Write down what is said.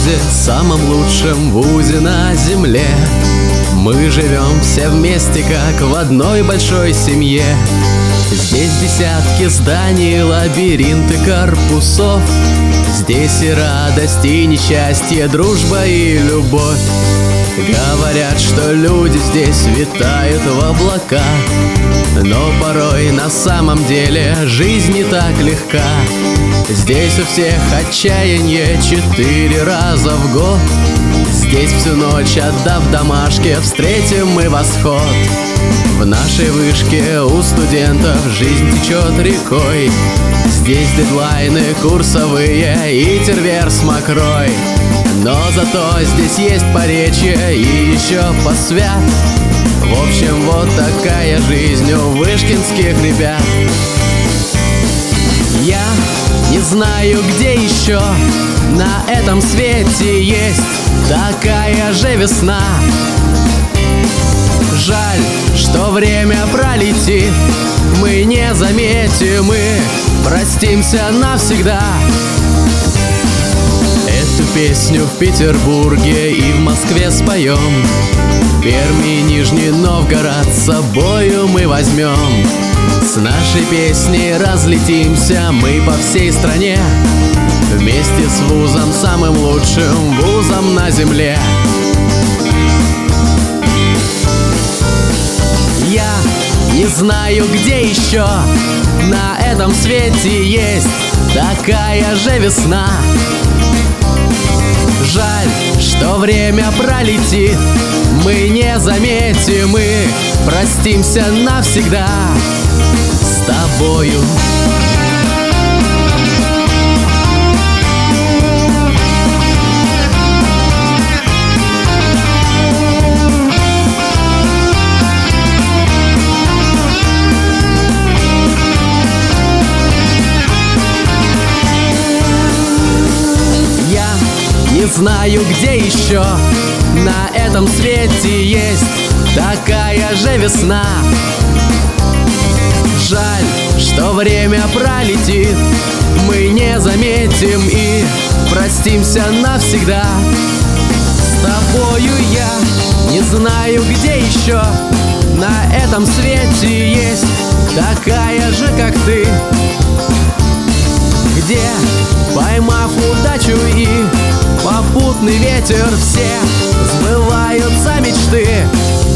вузе, самом лучшем вузе на земле. Мы живем все вместе, как в одной большой семье. Здесь десятки зданий, лабиринты корпусов. Здесь и радость, и несчастье, дружба и любовь. Говорят, что люди здесь витают в облаках, но порой на самом деле жизнь не так легка. Здесь у всех отчаяние 4 раза в год. Здесь всю ночь, отдав домашке, встретим мы восход. В нашей вышке у студентов жизнь течет рекой. Здесь дедлайны курсовые и тервер с мокрой. Но зато здесь есть поречье и еще посвят. В общем, вот такая жизнь у вышкинских ребят. Я не знаю, где еще на этом свете есть такая же весна. Жаль, что время пролетит, мы не заметим, мы простимся навсегда. Эту песню в Петербурге и в Москве споем. Пермь и Нижний Новгород с собою мы возьмем. С нашей песней разлетимся мы по всей стране, вместе с вузом, самым лучшим вузом на земле. Я не знаю, где еще на этом свете есть такая же весна. Жаль, что время пролетит, мы не заметим, мы простимся навсегда с тобою. Не знаю, где еще на этом свете есть такая же весна. Жаль, что время пролетит, мы не заметим и простимся навсегда с тобою. Я не знаю, где еще на этом свете есть такая же, как ты, где, поймав удачу и попутный ветер, все сбываются мечты.